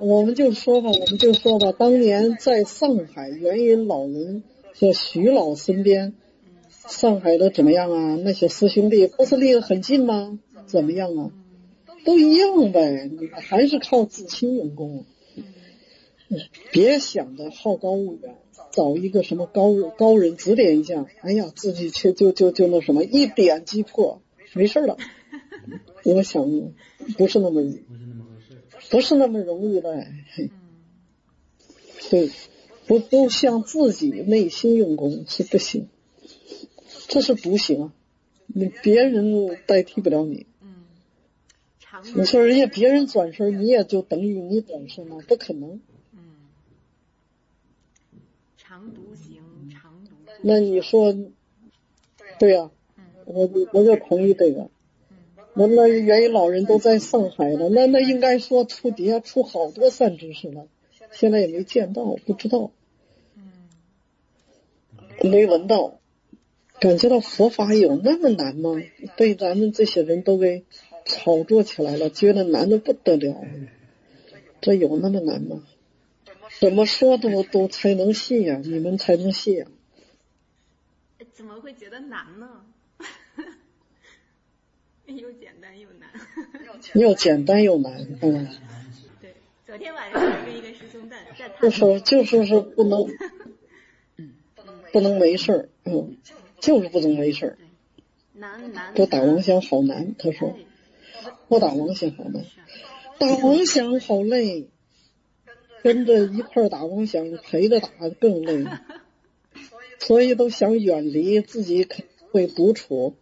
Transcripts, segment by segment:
我们就说吧，当年在上海元云老人和徐老身边，上海的怎么样啊？那些师兄弟不是离得很近吗？怎么样啊？都一样呗，你还是靠自心用功。别想着好高骛远，找一个什么高人指点一下，哎呀，自己却就那什么一点击破，没事了。我想不是那么容易的。对，不向自己内心用功是不行，这是独行啊，别人代替不了你。你说人家别人转身，你也就等于你转身吗？不可能。 常独行，常独步。 那你说，对呀，我就同意这个。那元云老人都在上海了，那应该说底下出好多善知识了，现在也没见到，不知道，没闻到，感觉到佛法有那么难吗？被咱们这些人都给炒作起来了，觉得难得不得了，这有那么难吗？怎么说都才能信呀？你们才能信呀？ 怎么会觉得难呢？又简单又难。 又简单又难， 对，昨天晚上跟一个师兄在谈。 就是不能没事儿，就是不能没事儿。 难。 都打妄想好难，他说，不打妄想好难，打妄想好累，跟着一块打妄想，陪着打更累，所以都想远离，自己可会独处，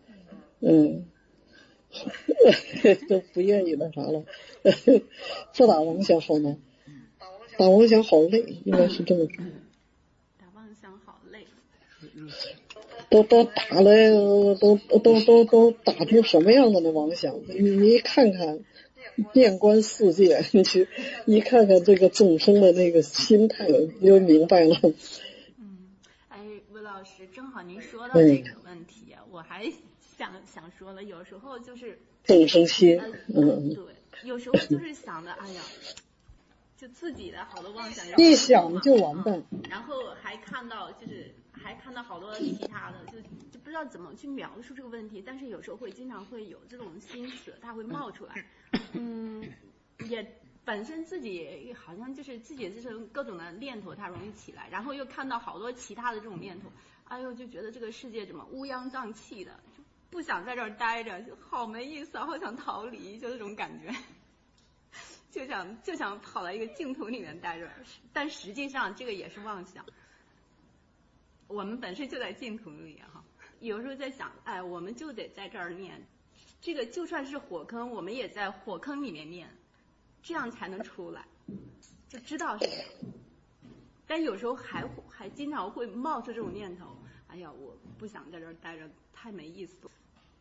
都不愿意那啥了。不打妄想好难，打妄想好累，应该是这么说。 打妄想好累。 都打了，都打出什么样的那妄想？你看看，遍观世界，你去一看看这个众生的那个心态，你就明白了。 魏老师，正好您说到这个问题，我还想说了，有时候就是众生心， 对，有时候就是想的，哎呀，就自己的好多妄想， 一想就完蛋， 然后还看到好多其他的，就不知道怎么去描述这个问题，但是有时候经常会有这种心思，它会冒出来，也本身自己好像就是自己就是各种的念头它容易起来，然后又看到好多其他的这种念头，哎呦就觉得这个世界怎么乌泱瘴气的，就不想在这儿待着，就好没意思，好想逃离，就这种感觉。就想跑到一个净土里面待着，但实际上这个也是妄想。我们本身就在净土里哈，有时候在想，哎，我们就得在这儿念，这个就算是火坑，我们也在火坑里面念，这样才能出来，就知道是这样。但有时候还经常会冒出这种念头，哎呀，我不想在这儿待着，太没意思了，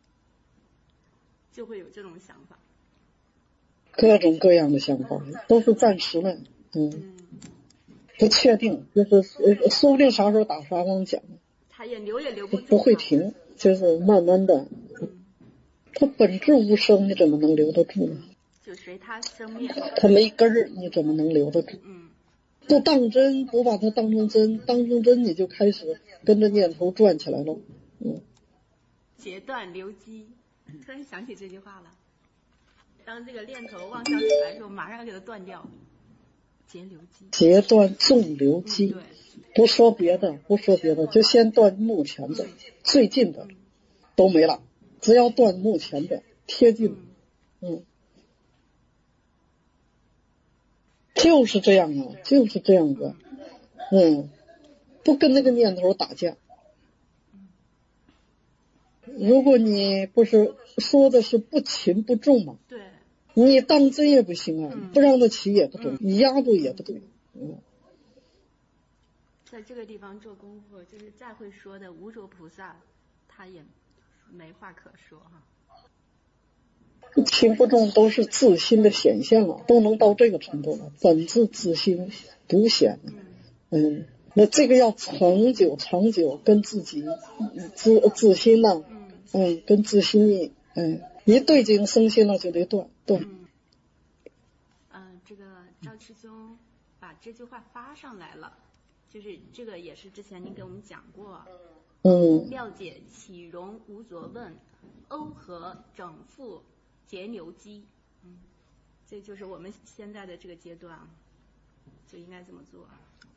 就会有这种想法。 各种各样的想法都是暂时的，不确定，就是说不定啥时候打啥刚讲， 他也留不住， 不会停，就是慢慢的，它本质无声，你怎么能留得住呢？ 就随它生灭， 它没根儿，你怎么能留得住？不当真，不把它当成真，当成真你就开始跟着念头转起来了， 截断流机，突然想起这句话了。当这个念头妄想起来的时候，马上要给它断掉，截流机， 截断众流机。不说别的，就先断目前的，最近的都没了，只要断目前的，贴近，就是这样啊，就是这样的，不跟那个念头打架。如果你不是说的是不轻不重嘛， 对， 你当真也不行啊，不让他起也不对，你压住也不对， 在这个地方做功夫，就是再会说的无着菩萨，他也没话可说哈。 轻不重都是自心的显现了，都能到这个程度了，本自自心独显，那这个要长久跟自己自心呢，跟自心一对境生心了就得断。 这个赵师兄把这句话发上来了，就是这个也是之前您给我们讲过。妙解岂容无所问，瓯合整复节流机。这就是我们现在的这个阶段就应该这么做。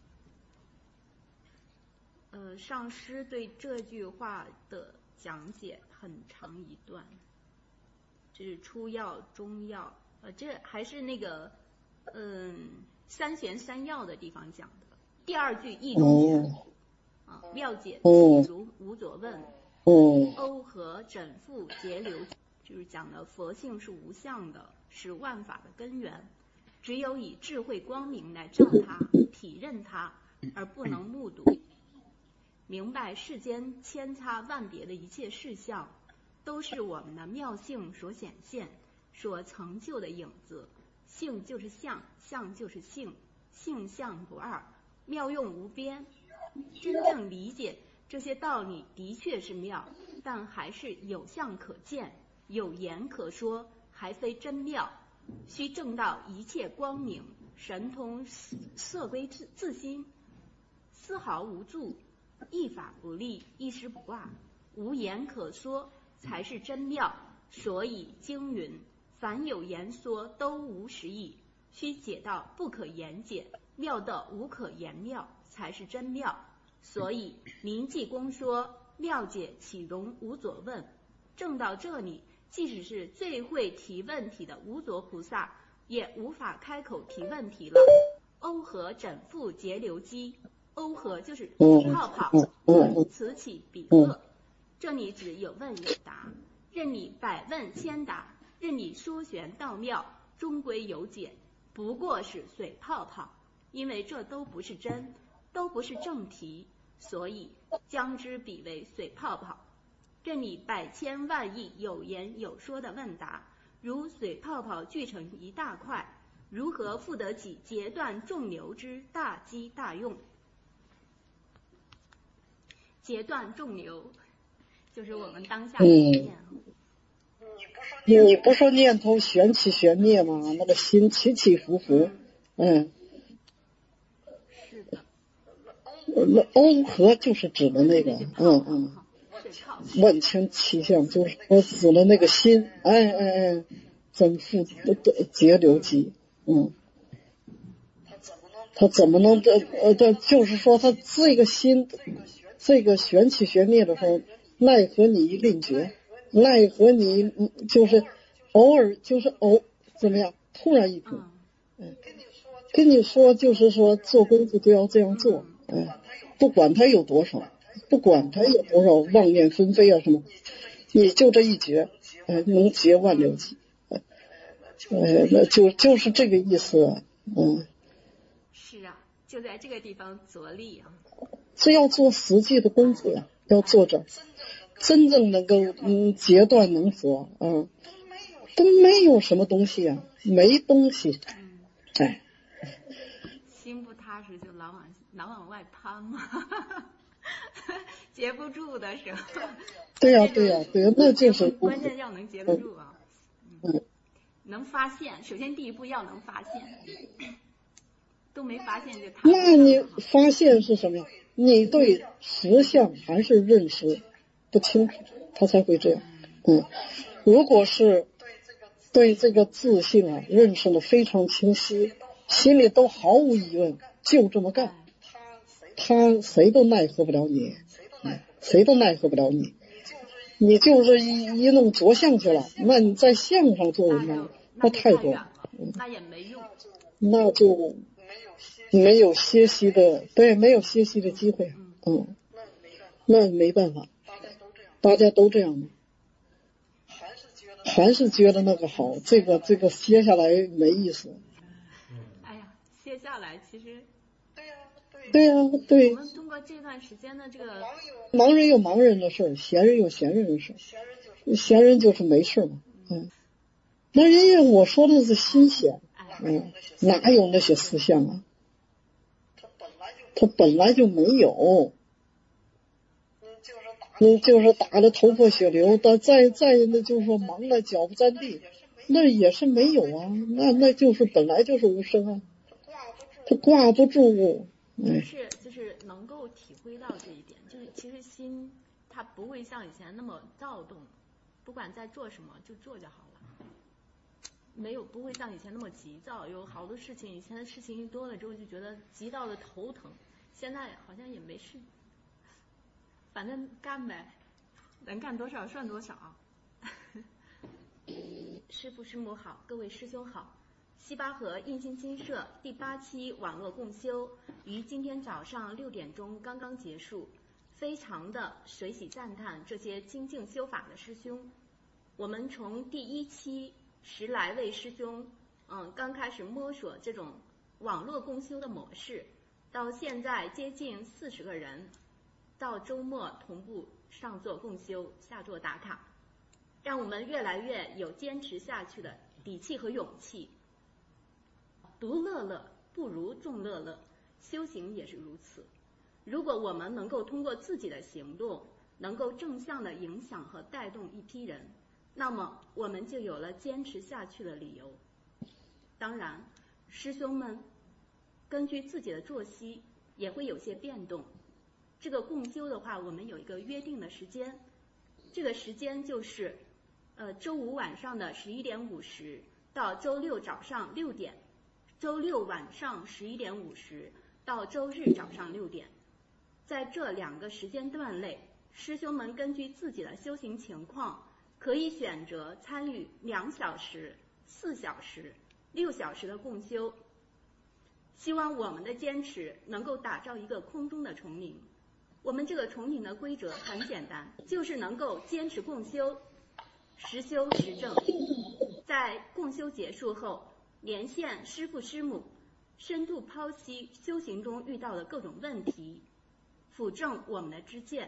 上师对这句话的讲解很长一段，这是初要中要，这还是那个三玄三要的地方讲的。第二句意中玄妙解岂如无所问，瓯合整复节流，就是讲的佛性是无相的，是万法的根源，只有以智慧光明来照它、体认它，而不能目睹。明白世间千差万别的一切事项，都是我们的妙性所显现、所成就的影子。性就是相，相就是性，性相不二，妙用无边。真正理解这些道理的确是妙，但还是有相可见，有言可说，还非真妙。须证到一切光明，神通色归自心，丝毫无助，一法不立，一时不挂，无言可说，才是真妙。所以经云，凡有言说都无实义，须解到不可言解，妙到无可言妙，才是真妙。所以临济公说，妙解岂容无所问。证到这里，即使是最会提问题的无所菩萨，也无法开口提问题了。瓯合整复节流机，瓯合就是泡泡，此起彼落。这里只有问有答，任你百问千答，任你说玄道妙，终归有解，不过是水泡泡。因为这都不是真，都不是正题，所以将之比为水泡泡。任你百千万亿有言有说的问答，如水泡泡聚成一大块，如何负得起截断众流之大机大用？截断众流，就是我们当下的念。 你不说念头旋起旋灭吗？那个心起起伏伏， 是的。 那瓯合就是指的那个，万千气象就是指的那个心，整复节流机，他怎么能就是说他这个心，这个旋起旋灭的时候，奈何你一令觉，奈何你就是偶尔就是怎么样，突然一觉，跟你说就是说做功夫就要这样做，不管他有多少，不管他有多少妄念纷飞啊什么，你就这一觉，能结万流机，那就是这个意思啊， 是啊，就在这个地方着力啊。 这要做实际的功夫呀，要做着真正能够截断能佛都没有什么东西啊，没东西， 心不踏实就老往外攀嘛，截不住的时候。 对呀，那就是关键要能截得住啊。能发现，首先第一步要能发现，都没发现就踏。 那你发现是什么呀？你对实相还是认识不清楚，他才会这样。如果是对这个自性啊认识的非常清晰，心里都毫无疑问，就这么干，他谁都奈何不了你，谁都奈何不了你。你就是一弄着相去了，那你在相上做文章，那太多了， 那也没用， 那就没有歇息的，对，没有歇息的机会，那没办法，大家都这样的，还是觉得那个好，这个歇下来没意思。 哎呀，歇下来其实。 对呀，对。 我们通过这段时间的这个， 忙人有忙人的事，闲人有闲人的事，闲人就是没事嘛，那人家我说的是心闲，哪有那些思想啊？他本来就没有，就是打得头破血流的，再那就是说忙得脚不沾地， 那也是没有啊，那就是本来就是无声啊，它挂不住。 就是能够体会到这一点，就是其实心它不会像以前那么躁动，不管在做什么就做就好了，不会像以前那么急躁，有好多事情以前的事情一多了之后就觉得急到了头疼，现在好像也没事，反正干呗，能干多少算多少。师父师母好，各位师兄好。西巴河印心经社第8期网络共修于今天早上6点钟刚刚结束，非常的水洗赞叹这些精进修法的师兄。我们从第1期10来位师兄，刚开始摸索这种网络共修的模式，到现在接近40个人，到周末同步上座共修，下座打卡，让我们越来越有坚持下去的底气和勇气。独乐乐不如众乐乐，修行也是如此。如果我们能够通过自己的行动，能够正向的影响和带动一批人，那么我们就有了坚持下去的理由。当然，师兄们根据自己的作息也会有些变动。这个共修的话，我们有一个约定的时间，这个时间就是周五晚上的11点50到周六早上6点，周六晚上11点50到周日早上6点。在这2个时间段内，师兄们根据自己的修行情况，可以选择参与2小时、4小时、6小时的共修。希望我们的坚持能够打造一个空中的丛林。我们这个丛林的规则很简单，就是能够坚持共修，实修实证。在共修结束后，连线师父师母，深度剖析修行中遇到的各种问题，辅正我们的知见。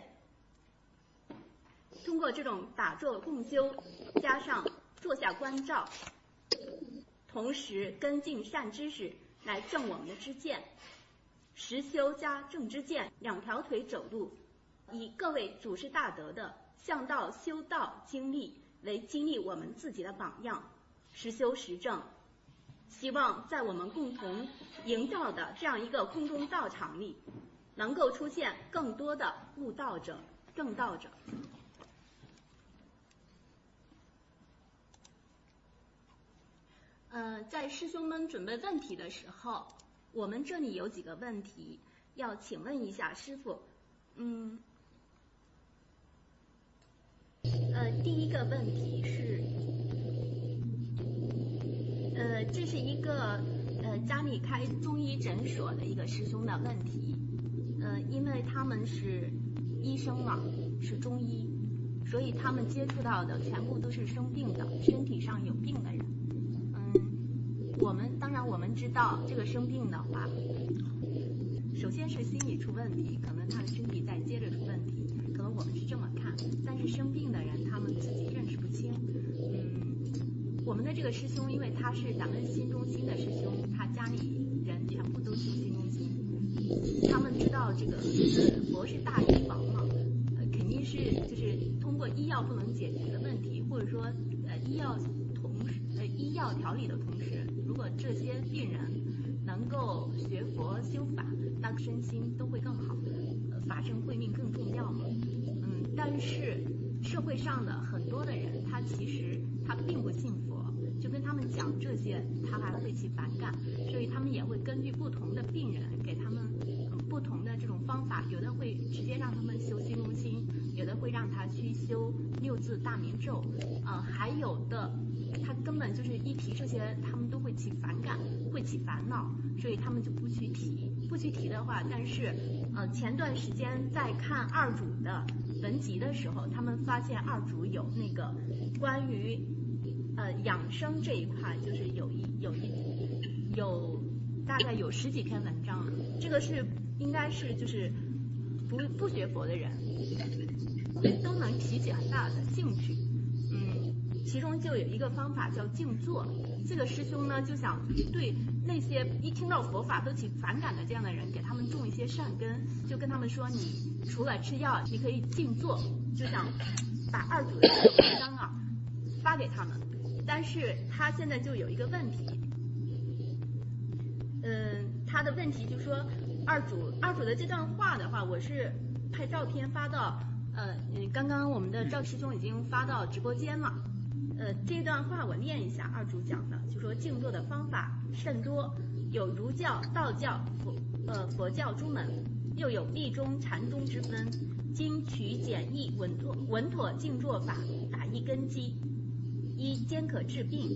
通过这种打坐共修，加上坐下观照，同时跟进善知识来正我们的知见。实修加正知见，2条腿走路，以各位祖师大德的向道修道经历为激励我们自己的榜样，实修实证。希望在我们共同营造的这样一个空中道场里，能够出现更多的悟道者、正道者。在师兄们准备问题的时候，我们这里有几个问题要请问一下师父。第一个问题是，这是一个家里开中医诊所的一个师兄的问题。因为他们是医生嘛，是中医，所以他们接触到的全部都是生病的，身体上有病的人。当然我们知道这个生病的话，首先是心理出问题，可能他的身体再接着出问题，可能我们是这么看。但是生病的人他们自己认识不清。我们的这个师兄，因为他是咱们新中心的师兄，他家里人全部都修新中心，他们知道这个佛是大医王嘛，肯定是就是通过医药不能解决的问题，或者说医药调理的同时，如果这些病人能够学佛修法，那身心都会更好，法身慧命更重要嘛。但是社会上的很多的人，他其实他并不信佛，就跟他们讲这些，他还会起反感，所以他们也会根据不同的病人给他们不同的这种方法，有的会直接让他们修心中心，有的会让他去修6字大明咒，还有的他根本就是一提这些，他们都会起反感，会起烦恼，所以他们就不去提。不去提的话，但是前段时间在看二祖的文集的时候，他们发现二祖有那个关于养生这一块，就是有大概有10几篇文章，这个是应该是就是不学佛的人都能提起很大的兴趣。其中就有一个方法叫静坐。这个师兄呢就想对那些一听到佛法都起反感的这样的人，给他们种一些善根，就跟他们说，你除了吃药，你可以静坐，就想把二祖的这个文章发给他们。 但是他现在就有一个问题，他的问题就是说，二主的这段话的话，我是拍照片发到刚刚我们的赵师兄已经发到直播间了。这段话我念一下，二主讲的，就说静坐的方法甚多，有儒教、道教、佛教诸门，又有密宗、禅宗之分。今取简易稳妥静坐法，打一根基，一兼可治病，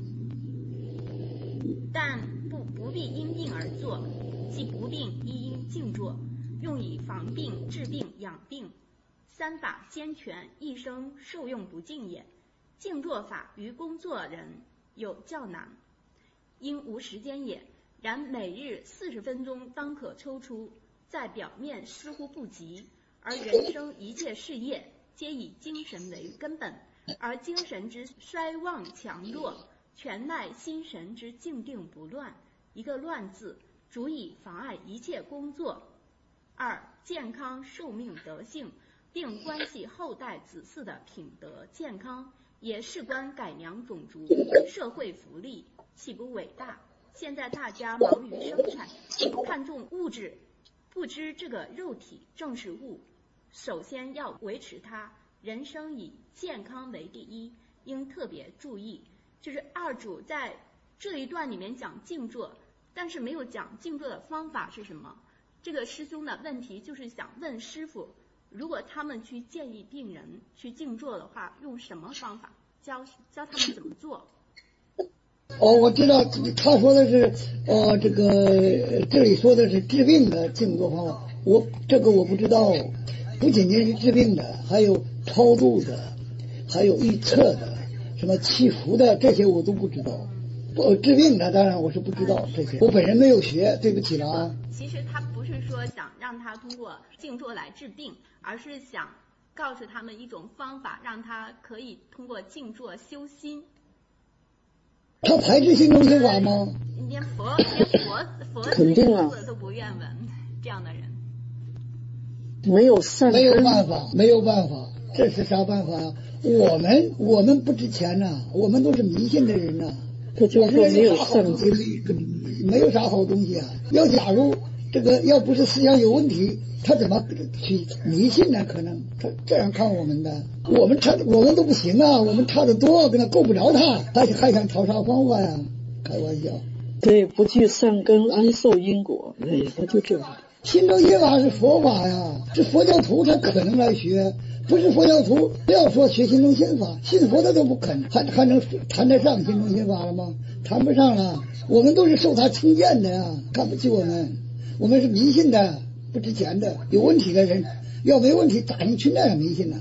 但不必因病而坐，即不病亦应静坐，用以防病、治病、养病。三法兼全，一生受用不尽也。静坐法于工作人有较难，因无时间也。然每日40分钟当可抽出，在表面似乎不及，而人生一切事业皆以精神为根本，而精神之衰旺强弱，全赖心神之静定不乱。一个乱字，足以妨碍一切工作。二、健康寿命德性，并关系后代子嗣的品德健康，也事关改良种族、社会福利，岂不伟大？现在大家忙于生产，看重物质，不知这个肉体正是物，首先要维持它。人生以健康为第一，应特别注意。就是二主在这一段里面讲静坐，但是没有讲静坐的方法是什么。这个师兄的问题就是想问师父，如果他们去建议病人去静坐的话，用什么方法教他们怎么做？ 我知道他说的是这里说的是治病的静坐方法，这个我不知道，不仅仅是治病的，还有超度的，还有预测的，什么祈福的，这些我都不知道。治病的当然我是不知道这些，我本人没有学，对不起了啊。 其实他不是说想让他通过静坐来治病，而是想告诉他们一种方法，让他可以通过静坐修心。 他排斥心中心法吗？ 连佛肯定啊， 都不愿闻，这样的人没有善根， 没有办法，这是啥办法呀？我们不值钱呐，我们都是迷信的人呐。 这就是说没有善根， 没有啥好东西啊。假如这个要不是思想有问题，他怎么去迷信呢？可能他这样看我们的，我们都不行啊，我们差得多，跟他够不着他，还想讨啥方法呀？开玩笑。 对，不具善根，安受因果，他就这样。 心中心法是佛法呀，是佛教徒才可能来学，不是佛教徒不要说学心中心法，信佛的都不肯，还能谈得上心中心法了吗？谈不上了。我们都是受他轻贱的呀，看不起我们，我们是迷信的，不值钱的，有问题的人，要没问题咋能去那样迷信呢？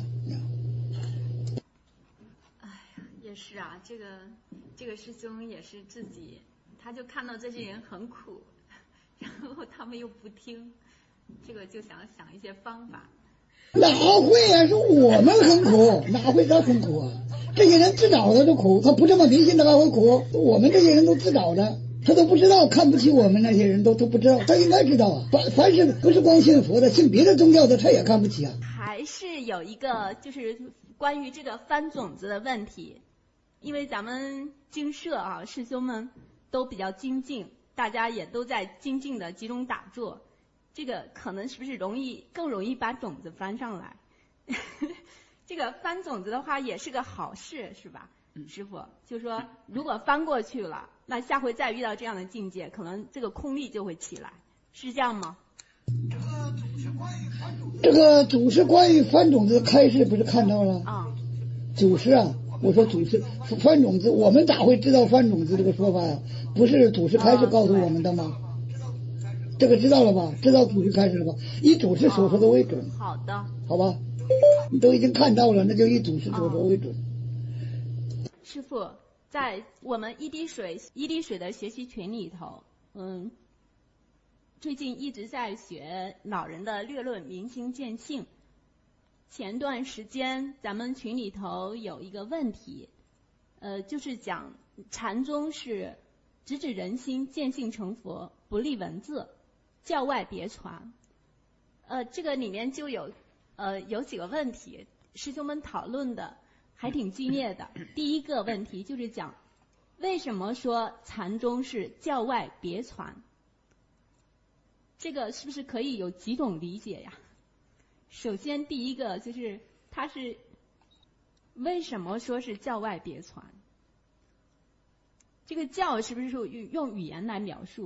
哎呀，也是啊，这个师兄也是自己，他就看到这些人很苦，然后他们又不听，这个就想一些方法。 哪会啊？是我们很苦，哪会他很苦啊？这些人自找的都苦，他不这么迷信的还会苦？我们这些人都自找的，他都不知道，看不起我们那些人都不知道，他应该知道啊。凡是不是光信佛的，信别的宗教的，他也看不起啊。 还是有一个就是关于这个翻种子的问题，因为咱们精舍啊，师兄们都比较精进，大家也都在精进的集中打坐。这个可能是不是更容易把种子翻上来？这个翻种子的话也是个好事，是吧？师父就说，如果翻过去了，那下回再遇到这样的境界，可能这个空力就会起来，是这样吗？ 这个祖师关于翻种子开示不是看到了？祖师啊，我说祖师翻种子，我们咋会知道翻种子这个说法呀？不是祖师开示告诉我们的吗？这个知道了吧？知道祖师开始了吧？以祖师所说的为准。 好的， 好吧，你都已经看到了，那就以祖师所说为准。 师父，在我们一滴水的学习群里头，最近一直在学老人的略论明心见性。前段时间咱们群里头有一个问题，就是讲禅宗是直指人心，见性成佛，不立文字，教外别传。这个里面就有几个问题，师兄们讨论的， 还挺激烈的。第一个问题就是讲，为什么说禅宗是教外别传？这个是不是可以有几种理解呀？首先第一个就是它是为什么说是教外别传？这个教是不是用语言来描述？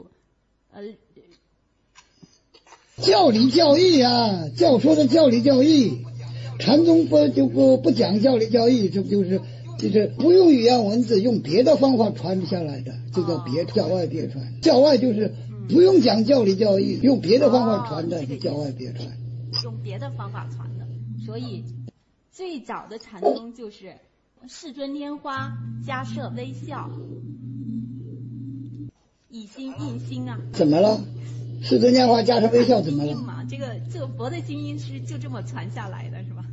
教理教义啊，教说的教理教义，禅宗不讲教理教义，这不就是不用语言文字，用别的方法传下来的，就叫教外别传。教外就是不用讲教理教义，用别的方法传的，就教外别传。 用别的方法传的，所以最早的禅宗就是世尊拈花，迦摄微笑，以心印心啊。 怎么了？世尊拈花，迦摄微笑怎么了？ 嘛，这个佛的心音是就这么传下来的，是吧？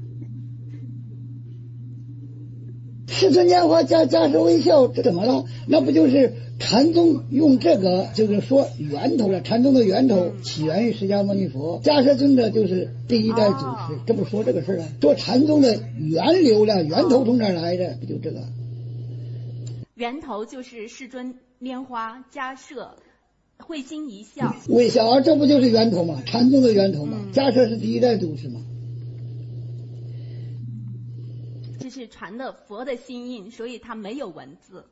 世尊拈花，迦摄微笑，这怎么了？那不就是禅宗用这个就是说源头了？禅宗的源头起源于释迦牟尼佛，迦摄尊者就是第一代祖师，这不说这个事了？说禅宗的源流了，源头从哪儿来的？不就这个？ 源头就是世尊拈花，迦摄会心一笑， 微笑啊，这不就是源头吗？禅宗的源头吗？迦摄是第一代祖师吗？ 这是传的佛的心印，所以它没有文字。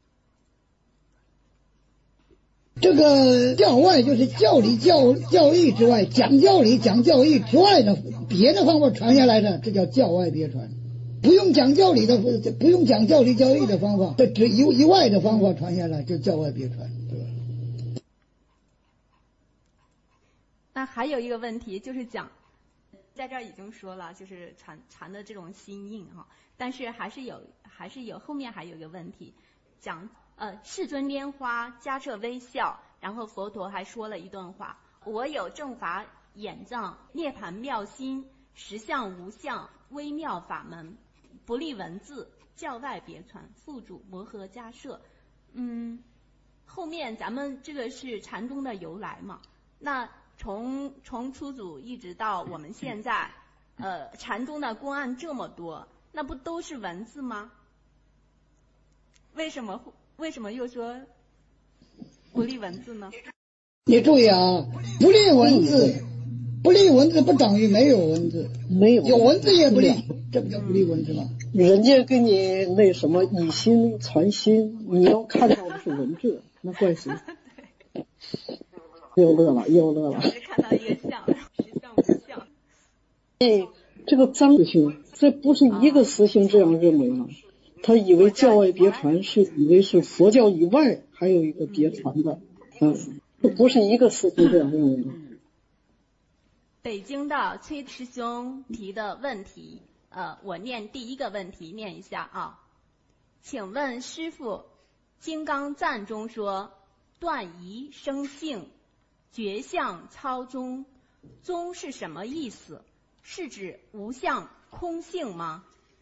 这个教外就是教理教义之外，讲教理讲教义之外的别的方法传下来的，这叫教外别传。不用讲教理教义的方法，这只以外的方法传下来，就教外别传，对吧？ 那还有一个问题就是讲，在这儿已经说了，就是传的这种心印哈，但是还是有后面还有一个问题，讲世尊拈花，迦摄微笑，然后佛陀还说了一段话：我有正法眼藏，涅盘妙心，实相无相，微妙法门，不立文字，教外别传，附主摩诃迦摄。后面咱们这个是禅宗的由来嘛？那从初祖一直到我们现在，禅宗的公案这么多，那不都是文字吗？为什么又说不立文字呢？ 你注意啊，不立文字不等于没有文字，有文字也不立，这不叫不立文字吗？ 人家给你那什么以心传心，你要看到的是文字，那怪谁？又乐了。 只看到一个相，实相无相。 这个张师兄，这不是一个师兄这样认为吗？他以为教外别传是以为是佛教以外还有一个别传的，这不是一个师兄这样认为的。 北京的崔师兄提的问题，我念第一个问题念一下啊，请问师父，《金刚赞》中说断疑生性，觉相超中，中是什么意思？是指无相空性吗？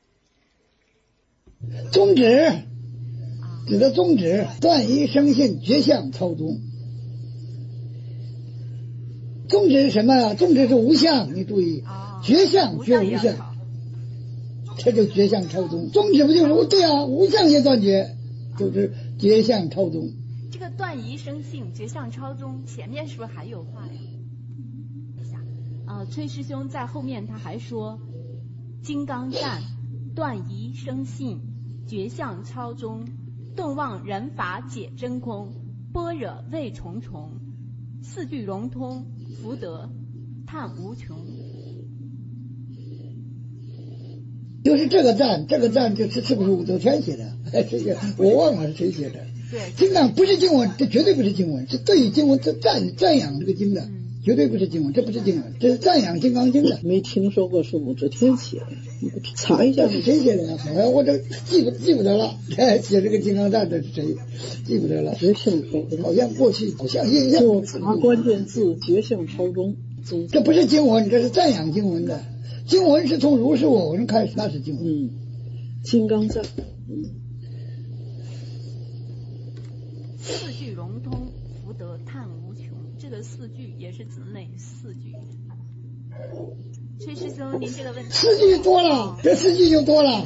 宗旨指的宗旨，断疑生信，觉相超中。宗旨是什么呀？宗旨是无相，你注意，觉相觉无相，这就觉相超中。宗旨不就是对啊，无相也断绝，就是觉相超中。 这个断疑生性，觉相超中，前面是不是还有话呀？崔师兄在后面他还说，金刚赞断疑生信，觉相超中，顿忘人法解真空，般若味重重，四句融通，福德叹无穷。 就是这个赞是不是武则天写的？这个我忘了是谁写的。 对， 经藏不是经文，这绝对不是经文，是对于经文这赞扬这个经的。绝对不是经文，这不是经文，这是赞扬《金刚经》的。 没听说过是武则天写的，你查一下是谁写的呀？好像我这记不得了。写这个《金刚赞》的是谁？记不得了。 觉相超中， 好像过去好像印象。 就查关键字觉相超中。 这不是经文，这是赞扬经文的。经文是从如是我闻开始，那是经文。 金刚赞。 四句融通，福德叹无穷。这个四句也是指哪四句？ 崔师兄，您这个问题四句多了，这四句就多了。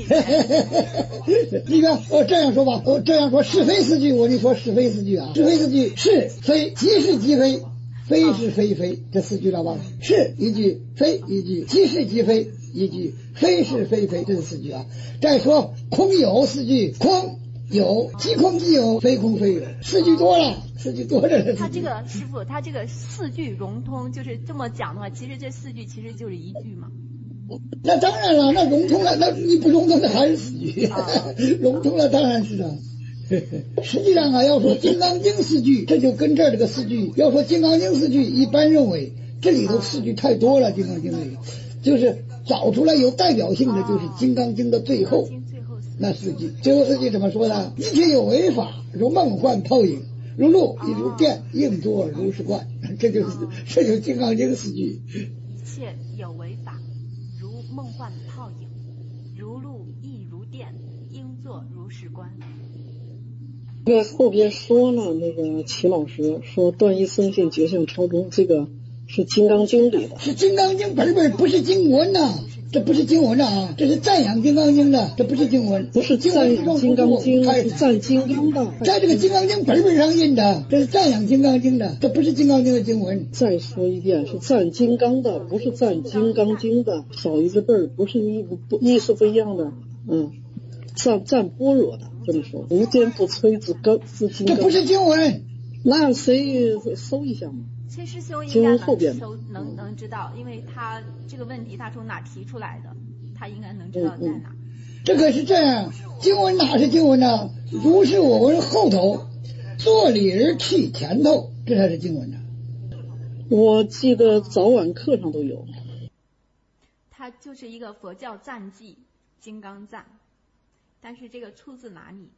你看，这样说吧，这样说是非四句，我跟你说是非四句啊，是非四句是非，即是即非，非是非非，这四句知道吧？是一句，非一句，即是即非一句，非是非非，这是四句啊。再说空有四句，空有即空即有，非空非有，四句多了。四句多着。 他这个师傅，他这个四句融通，就是这么讲的话，其实这四句其实就是一句嘛。 那当然了，那融通了，那你不融通那还是四句，融通了当然是啊。实际上啊，要说《金刚经》四句，这就跟这儿这个四句，要说《金刚经》四句，一般认为这里头四句太多了，《金刚经》里就是找出来有代表性的，就是《金刚经》的最后那四句。最后四句怎么说呢？一切有为法，如梦幻泡影。如露亦如电，应作如是观，这就是《金刚经》四句。 一切有为法，如梦幻泡影，如露亦如电，应作如是观。 这个后边说了，那个齐老师说断一生信，觉性超中，这个是《金刚经》里的， 是《金刚经》本，不是经文呐。这不是经文啊，这是赞扬《金刚经》的，这不是经文， 不是赞扬《金刚经》，是赞金刚的。 在这个《金刚经》本上印的，这是赞扬《金刚经》的，这不是《金刚经》的经文。 再说一遍，是赞金刚的，不是赞《金刚经》的，少一个字儿，不是意思不一样的。赞般若的，这么说，无坚不摧之金刚。 这不是经文， 那谁搜一下嘛？ 崔师兄应该能知道，因为他这个问题他从哪提出来的，他应该能知道在哪。 这个是这样，经文哪是经文呢？如是我闻后头，坐里而去前头，这才是经文呢。 我记得早晚课上都有。 它就是一个佛教赞记，金刚赞，但是这个出自哪里？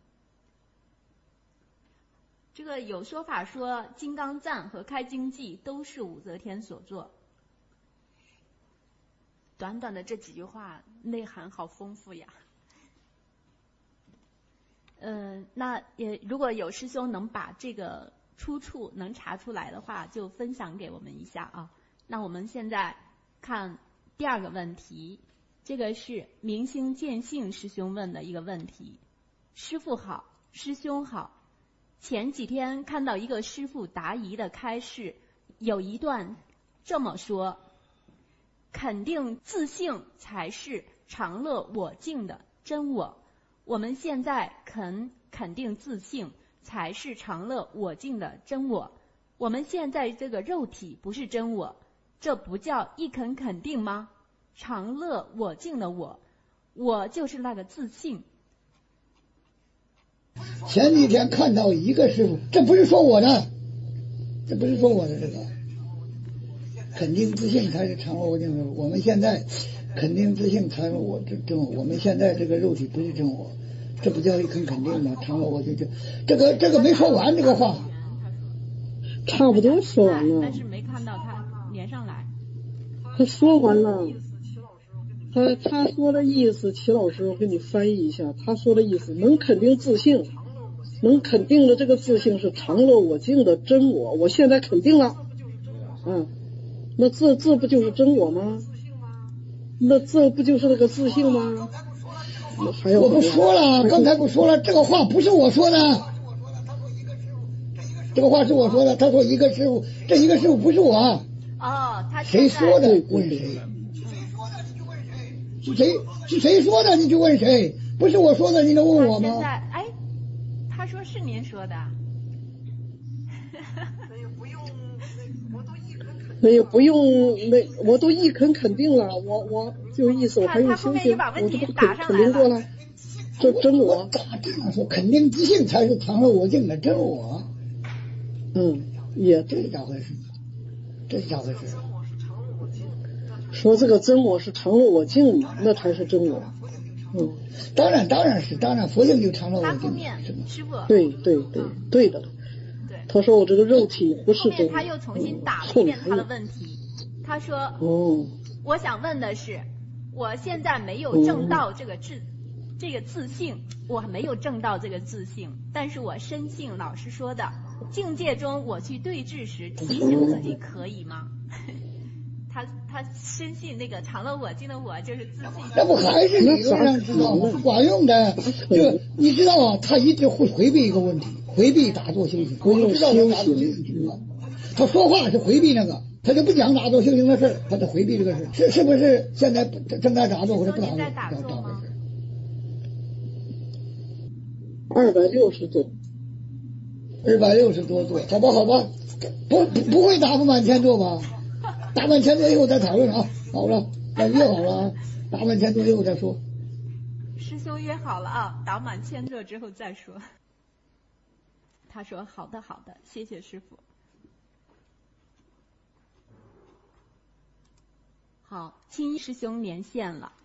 这个有说法说金刚赞和开经记都是武则天所作。短短的这几句话内涵好丰富呀。那如果有师兄能把这个出处能查出来的话，就分享给我们一下啊。那我们现在看第二个问题，这个是明星见性师兄问的一个问题。师父好，师兄好。前几天看到一个师父答疑的开示，有一段这么说：肯定自性才是常乐我净的真我。我们现在肯定自性才是常乐我净的真我。我们现在这个肉体不是真我，这不叫一肯定吗？常乐我净的我就是那个自性。 前几天看到一个师傅，这不是说我的，这个肯定自性才是常乐我净的。我们现在肯定自性才是我真我，我们现在这个肉体不是真我，这不叫一肯定吗？常乐我净，这个没说完这个话， 差不多说完了， 但是没看到他连上来。 他说完了。他说的意思，齐老师我给你翻译一下，他说的意思，能肯定自性，能肯定的这个自性是常乐我净的真我，我现在肯定了，那这不就是真我吗？那这不就是那个自性吗？我不说了，刚才不说了，这个话不是我说的，这个话是我说的，他说一个师傅，这一个师傅不是我。 他谁说的？问谁？是谁说的？你去问谁？不是我说的，你能问我吗？ 现在，他说是您说的。 不用，我都一肯定了，我就意思我还用修行，我这不肯定过了，这真我。 这样说，肯定自性才是常乐我净的真我。 也这是咋回事？ 说这个真我是常乐我净的，那才是真我。 当然，佛性就常乐我净。 他后面师傅。 对的。他说我这个肉体不是真。 后面他又重新打了一遍他的问题，他说：我想问的是，我现在没有证到这个自性，我没有证到这个自性，但是我深信老师说的，境界中我去对峙时提醒自己可以吗？ 他深信那个常乐我、静乐我就是自信。 那不还是理论上知道吗？管用的，就你知道啊，他一直会回避一个问题，回避打坐修行。我知道他打坐修行了，他说话是回避那个，他就不讲打坐修行的事儿，他就回避这个事儿。是不是现在正在打坐或者不打坐？ 打坐吗 ？260多 ，260多座，好吧，不会打不满千座吧？打满千座以后再讨论啊，好了，那约好了啊，打满千座以后再说。 师兄约好了啊，打满千座之后再说。他说好的，谢谢师傅。好，青衣师兄连线了。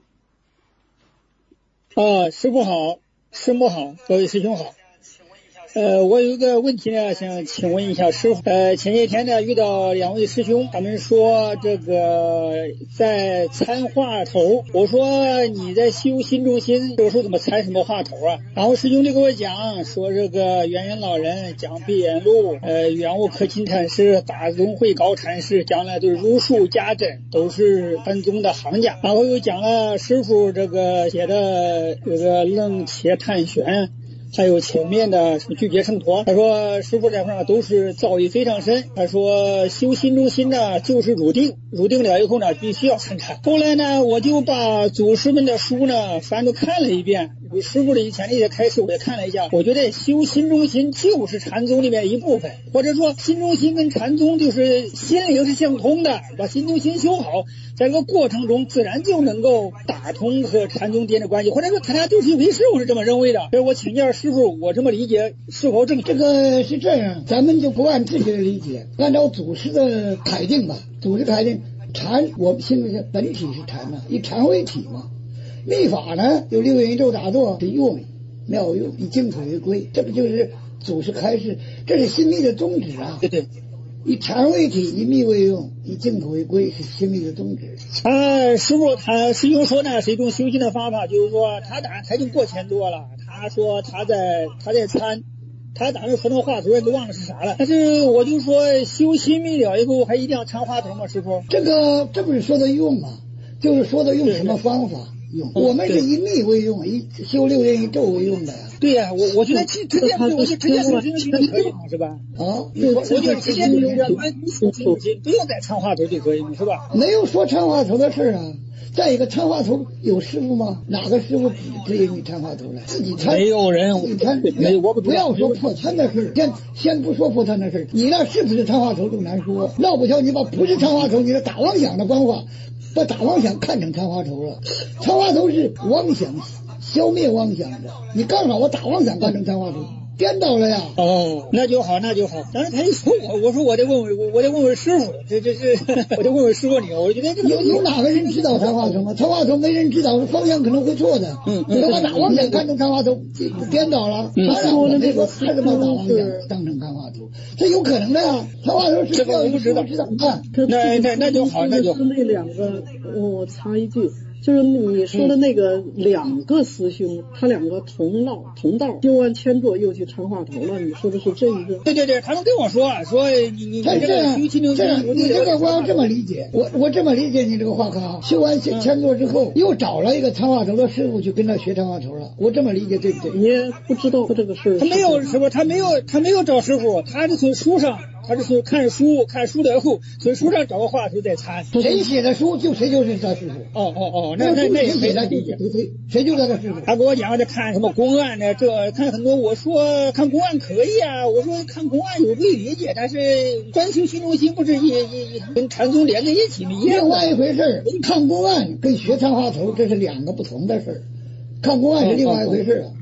师傅好，师母好，各位师兄好。我有一个问题呢，想请问一下师傅。前些天呢遇到2位师兄，他们说这个在参话头，我说你在修心中心，有时候怎么参什么话头啊？然后师兄就给我讲说这个圆圆老人讲闭眼录，圆悟克勤禅师、大宗慧高禅师讲了都是如数家珍，都是本宗的行家。然后又讲了师傅这个写的这个楞伽探玄。还有前面的什么具觉圣陀，他说师傅这块都是造诣非常深。他说修心中心呢就是入定，入定了以后呢必须要参禅。后来呢我就把祖师们的书呢反正看了一遍，师傅的以前那些开示我也看了一下，我觉得修心中心就是禅宗里面一部分，或者说心中心跟禅宗就是心灵是相通的，把心中心修好，在这个过程中自然就能够打通和禅宗间的关系，或者说他俩都是一回事，我是这么认为的。所以我请教师傅，我这么理解是否正确？ 这个是这样，咱们就不按自己的理解，按照祖师的楷定吧。祖师楷定，禅我们心里的本体是禅嘛，以禅为体嘛。密法呢，有6元一咒打坐是用妙用，以净土为归，这不就是祖师开示？这是心密的宗旨啊。 对。 以禅为体，以密为用，以净土为归，是心密的宗旨。 师傅他师兄说呢是一种修行的方法，就是说他当然他已经过1000多了，他说他在参，他当时说那话头也都忘了是啥了。但是我就说修心密了以后还一定要参话头吗？师傅， 这不是说的用吗？就是说的用什么方法用。我们是以密为用，以修6元一咒为用的呀。 对呀，我觉得直接修心中心就可以嘛，是吧？ 啊， 我觉得直接就是修心中心，不用再参话头就可以嘛，是吧？ 没有说参话头的事啊。再一个，参话头有师傅吗？哪个师傅指引你参话头来？自己参， 没有人。 自己参，我不要说破参的事，先不说破参的事，你那是不是参话头都难说。闹不巧你把不是参话头，你的打妄想的方法，把打妄想看成参话头了。参话头是妄想，消灭妄想的，你刚好我打妄想看成参话头。颠倒了呀！ 哦，那就好。当然他一说我说我得问问师傅，这是我得问问师傅你，我觉得这个有哪个人知道参话头吗？参话头没人知道，方向可能会错的。那么打妄想看成参话头，颠倒了。当然我们这个还是把打妄想当成参话头，这有可能的呀。参话头是这个我不知道。那就好。 那2个，我插一句。就是你说的那个2个师兄，他2个同道，修完1000座又去参话头了。你说的是这一个？ 对，他们跟我说你这个修心中心， 你这个我要这么理解，我这么理解你这个话啊。修完1000座之后，又找了一个参话头的师傅去跟他学参话头了。我这么理解对不对？ 你也不知道这个事儿。 他没有师傅，他没有找师傅，他是从书上。他是看书了以后，从书上找个话头再参。 谁写的书谁就是他师傅。 哦，那也谁来理解？谁就是他师傅。 他给我讲的看什么公案呢？这看很多，我说看公案可以啊，我说看公案有可以理解，但是专修心中心不是也跟禅宗连在一起吗？ 另外一回事，看公案跟学参话头这是2个不同的事。看公案是另外一回事啊。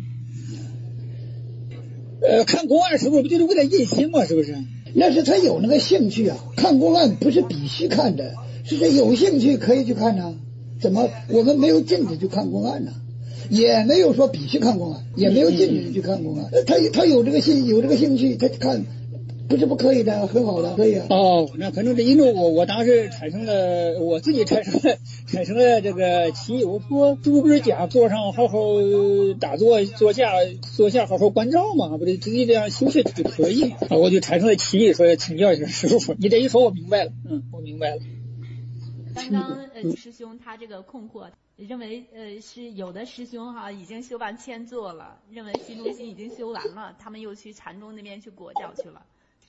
看公案是不是不就是为了印心吗？是不是？ 那是他有那个兴趣啊，看公案不是必须看的，是他有兴趣可以去看啊。怎么我们没有禁止去看公案呢？也没有说必须看公案，也没有禁止去看公案。他有这个兴趣，他看不是不可以的，很好的，可以啊。 那可能是因为我当时我自己产生了这个起疑。我说这不是讲坐上好好打坐，坐下好好关照嘛，不是自己这样修学就可以嘛？我就产生了起疑，说请教一下师傅。你这一说我明白了，我明白了。 刚刚师兄他这个困惑，认为是有的师兄已经修完千座了，认为心中心已经修完了，他们又去禅宗那边去裹脚去了。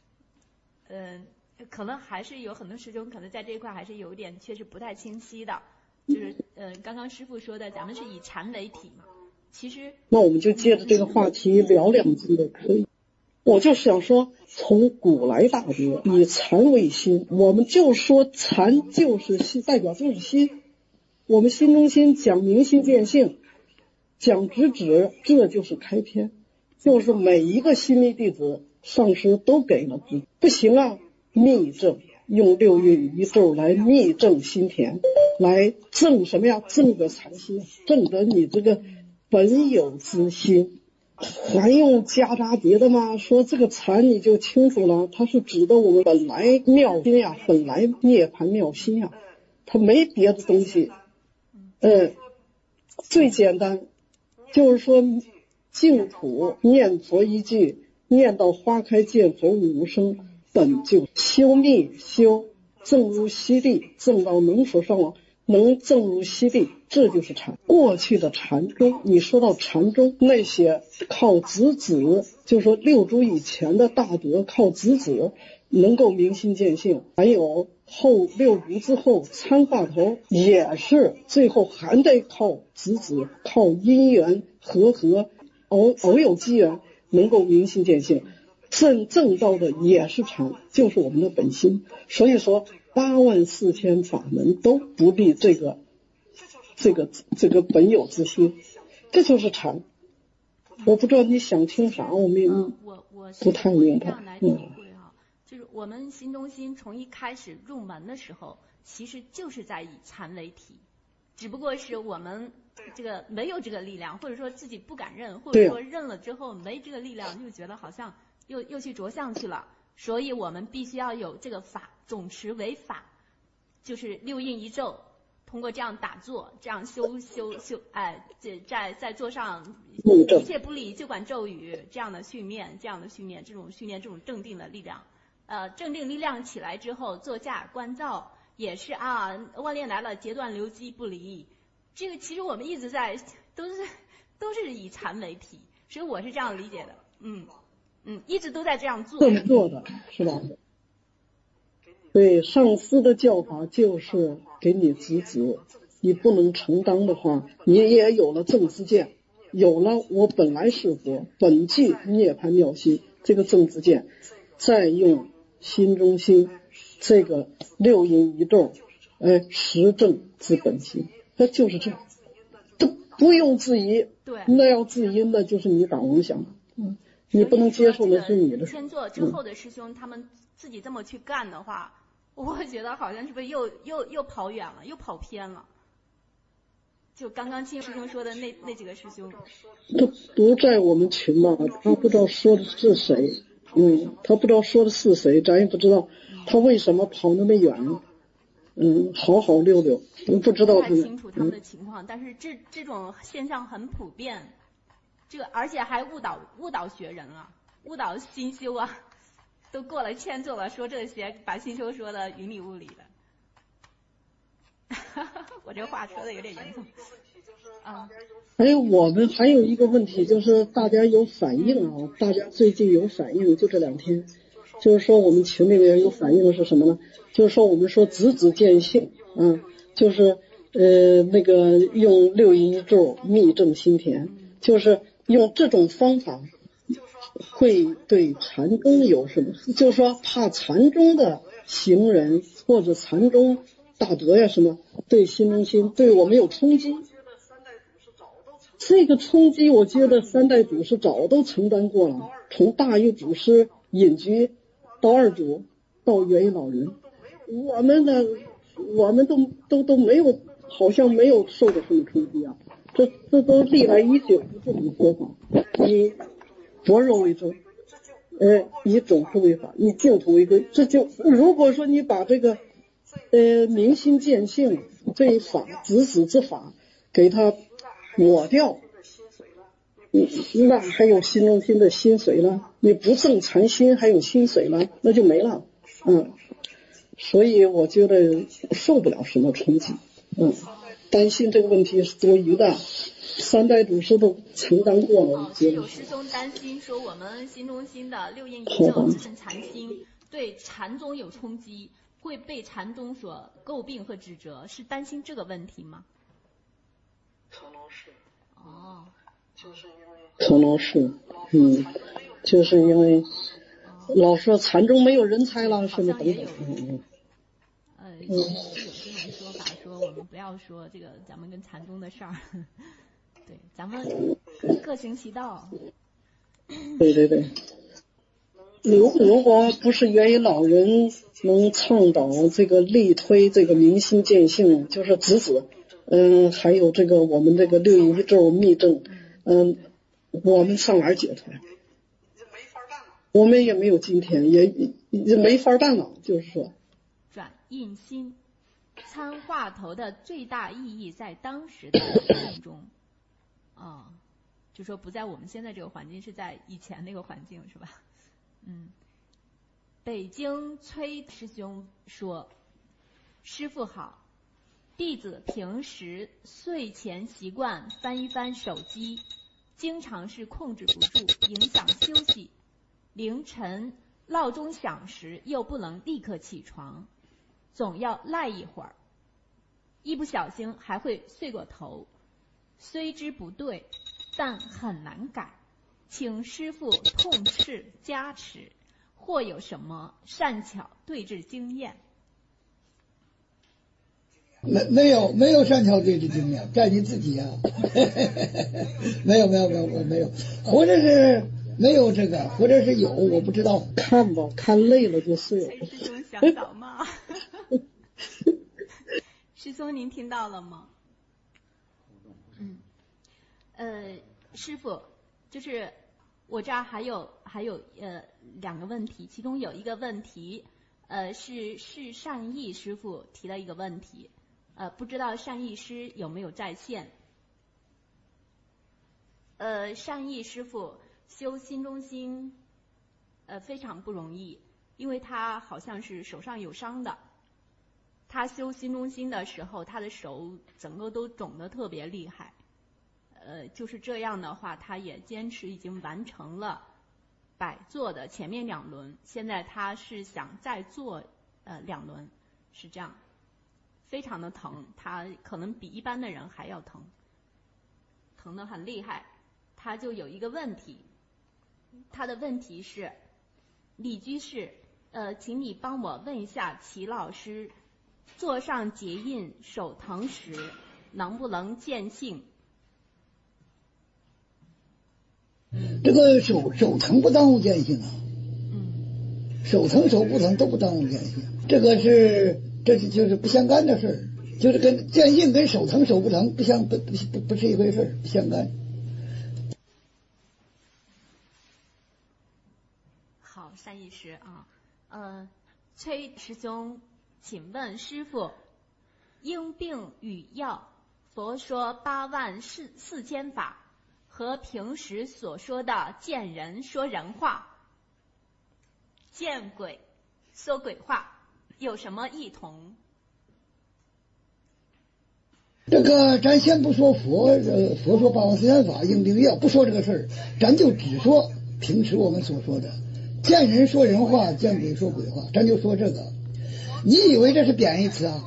可能还是有很多师兄可能在这一块还是有点确实不太清晰的，就是刚刚师父说的，咱们是以禅为体嘛，其实那我们就借着这个话题聊两句也可以。我就想说，从古来大德以禅为心，我们就说禅就是心，代表就是心。我们心中心讲明心见性，讲直指，这就是开篇，就是每一个心力弟子上师都给了指，不行啊，密正，用六运一咒来密正心田，来正什么呀？正得禅心，正得你这个本有之心。还用夹杂别的吗？说这个禅你就清楚了，它是指的我们本来妙心呀，本来涅槃妙心呀，它没别的东西。最简单就是说净土念佛一句，念到花开见佛无声，本就修密修正如悉地，正到能所上网，能正如悉地，这就是禅。过去的禅宗，你说到禅宗那些靠直指，就说六祖以前的大德靠直指能够明心见性，还有后六祖之后参话头也是最后还得靠直指，靠因缘和合，偶有机缘能够明心见性。正道的也是禅，就是我们的本心。所以说84000法门都不离这个本有之心，这就是禅。我不知道你想听啥，我不太明白。 就是我们心中心从一开始入门的时候，其实就是在以禅为体，只不过是我们这个没有这个力量，或者说自己不敢认，或者说认了之后没这个力量，就觉得好像又去着相去了，所以我们必须要有这个法，总持为法，就是六印一咒，通过这样打坐，这样修，在坐上一切不离，就管咒语，这样的训练，这种训练这种正定的力量，正定力量起来之后，坐驾观照也是万念来了，截断流机不离。这个其实我们一直在都是以禅为体，所以我是这样理解的，一直都在这样做。 这么做的是吧？对，上师的教法就是给你直指，你不能承当的话，你也有了正知见，有了我本来是佛，本具涅槃妙心这个正知见，再用心中心这个六印一咒，实证之本心，那就是这，都不用质疑。 对， 那要质疑那就是你打妄想。你不能接受的是你的。 千座之后的师兄，他们自己这么去干的话，我会觉得好像是不是又跑远了，又跑偏了。就刚刚听师兄说的那几个师兄， 他不在我们群嘛，他不知道说的是谁，他不知道说的是谁，咱也不知道他为什么跑那么远，好好溜溜，不知道不太清楚他们的情况，但是这种现象很普遍。这个而且还误导学人了，误导心修啊，都过了千座了，说这些把心修说的云里雾里的。我这话说的有点严重啊。 我们还有一个问题，就是大家有反应啊，大家最近有反应，就这2天，就是说我们群里面有反应的是什么呢？就是说我们说直指见性，就是那个用六印一咒密正心田，就是用这种方法会对禅宗有什么？就是说怕禅宗的行人或者禅宗大德呀什么对心中心对我们有冲击。这个冲击我觉得3代祖师早都承担过了，从大玉祖师隐居到2祖到元一老人，我们都没有，好像没有受到什么冲击啊。这都历来已久的这种说法，以般若为宗，以总持为法，以净土为根。这就如果说你把这个明心见性这一法直指之法给它抹掉，那还有心中心的心水了，你不正禅心还有心水了，那就没了。 所以我觉得受不了什么冲击。担心这个问题是多余的，三代祖师都承担过了。 有师兄担心说我们新中心的六印一正自身禅心对禅宗有冲击，会被禅宗所诟病和指责，是担心这个问题吗？ 可能是，就是因为老说禅宗没有人才了，什么等等。 有这种说法，说我们不要说这个咱们跟禅宗的事儿，对，咱们各行其道。 对。如果不是源于老人能倡导这个力推这个明心见性，就是直指，还有这个我们这个六印一咒密证，我们上哪儿解脱呀？我们也没有今天，也没法办了，就是说。 转印心参话头的最大意义在当时的环境中，就说不在我们现在这个环境，是在以前那个环境，是吧？北京崔师兄说：“师父好，弟子平时睡前习惯翻一翻手机，经常是控制不住，影响休息。凌晨闹钟响时又不能立刻起床，总要赖一会儿，一不小心还会睡过头。虽知不对，但很难改，请师父痛斥加持，或有什么善巧对治经验？” 没有善巧对治经验，在你自己啊。没有，活着是没有这个，或者是有，我不知道。 看吧，看累了就睡了。 师兄想找骂。师兄您听到了吗？师父，就是我这儿还有两个问题，其中有一个问题是善意师父提了一个问题，不知道善意师有没有在线？善意师父修心中心非常不容易，因为他好像是手上有伤的。他修心中心的时候，他的手整个都肿得特别厉害。就是这样的话，他也坚持已经完成了摆坐的前面2轮，现在他是想再做2轮，是这样，非常的疼，他可能比一般的人还要疼，疼得很厉害。他就有一个问题，他的问题是：李居士，请你帮我问一下齐老师，坐上结印手疼时能不能见性？ 这个手疼不耽误见性啊，手疼手不疼都不耽误见性，这就是不相干的事儿，就是跟见性跟手疼手不疼不是一回事儿，不相干。 好，善意师啊，崔师兄，请问师父，因病与药，佛说8万4千法。和平时所说的见人说人话，见鬼说鬼话有什么异同？ 这个咱先不说佛说8万4千法应病药，不说这个事儿，咱就只说平时我们所说的见人说人话，见鬼说鬼话，咱就说这个。你以为这是贬义词啊？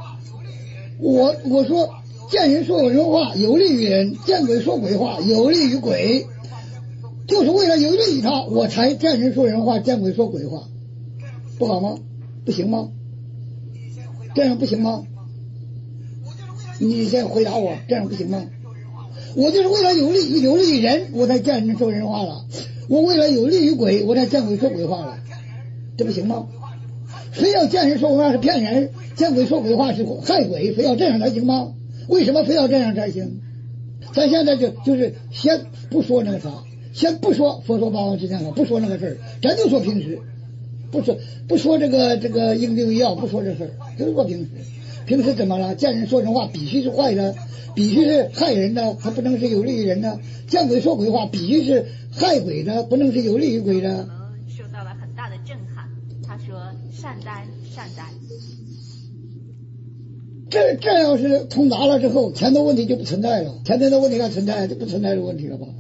我说见人说人话有利于人，见鬼说鬼话有利于鬼，就是为了有利于他，我才见人说人话，见鬼说鬼话，不好吗？不行吗？这样不行吗？你先回答我，这样不行吗？我就是为了有利于人，我才见人说人话了，我为了有利于鬼，我才见鬼说鬼话了，这不行吗？非要见人说鬼话是骗人，见鬼说鬼话是害鬼，非要这样才行吗？为什么非要这样才行？咱现在就是先不说那个啥，先不说佛说8万4千法，不说那个事儿，咱就说平时，不说这个应病药，不说这事儿，就说平时。平时怎么了？见人说人话必须是坏的，必须是害人的，它不能是有利于人的。见鬼说鬼话必须是害鬼的，不能是有利于鬼的。 受到了很大的震撼。他说善哉善哉。 这要是通达了之后，前头问题就不存在了，前头的问题还存在，就不存在这个问题了吧？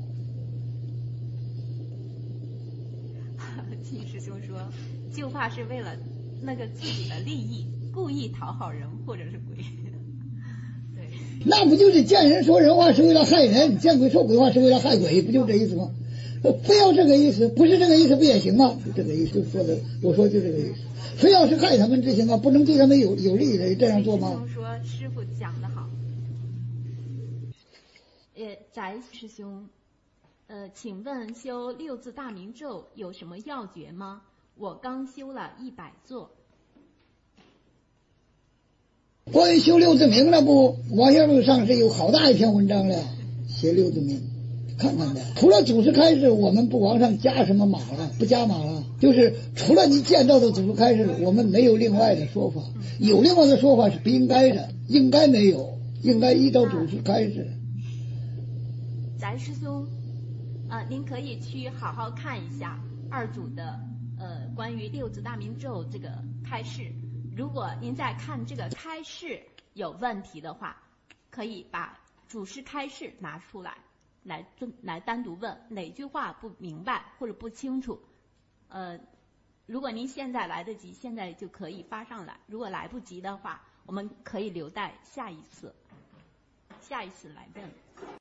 季师兄说，就怕是为了那个自己的利益，故意讨好人或者是鬼。对， 那不就是见人说人话是为了害人，见鬼说鬼话是为了害鬼，不就这意思吗？非要这个意思，不是这个意思不也行吗？就这个意思说的，我说就这个意思。非要是害他们这行吗？不能对他们有利的这样做吗？ 师兄说师傅讲得好。翟师兄，请问修六字大明咒有什么要诀吗？我刚修了100座。 关于修六字明那不，王先生上是有好大一篇文章了，写六字明，看看的。除了祖师开示，我们不往上加什么码了，不加码了。就是除了你见到的祖师开示，我们没有另外的说法。有另外的说法是不应该的，应该没有，应该依照祖师开示。 翟师兄，您可以去好好看一下二祖的关于六字大明咒这个开示。如果您在看这个开示有问题的话，可以把祖师开示拿出来单独问哪句话不明白或者不清楚。如果您现在来得及，现在就可以发上来；如果来不及的话，我们可以留待下一次来问。